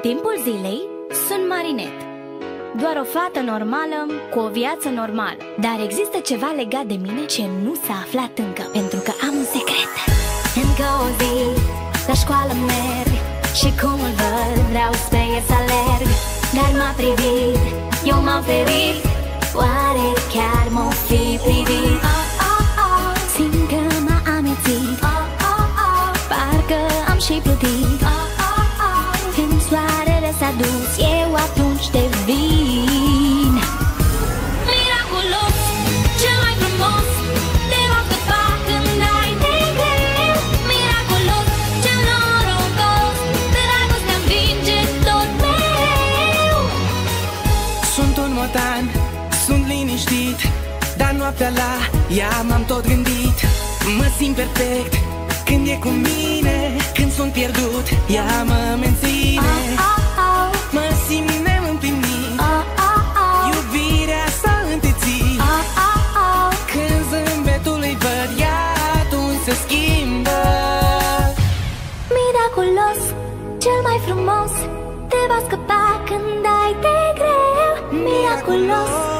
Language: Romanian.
timpul zilei sunt Marinet, doar o fată normală cu o viață normală. Dar există ceva legat de mine ce nu s-a aflat încă, pentru că am un secret. Încă o zi la școală merg și cum îl văd vreau spre el să alerg. Dar m-a privit, eu m-am ferit, oare chiar m-o fi privit? Simt că m-a amețit, parcă am și plutit. Când soarele s-a dus, eu atunci devin miraculos, cel mai frumos. Te va scăpa când ai de greu. Miraculos, cel norocos, dragostea învinge tot mereu. Sunt un motan, sunt liniștit, dar noaptea la ea m-am tot gândit. Mă simt perfect când e cu mine, când sunt pierdut, ea mă menține. Mă simt neîmplinit, iubirea s-a întețit. Când zâmbetul îi văd, ea atunci se schimbă. Miraculos, cel mai frumos, te va scăpa când ai de greu. Miraculos,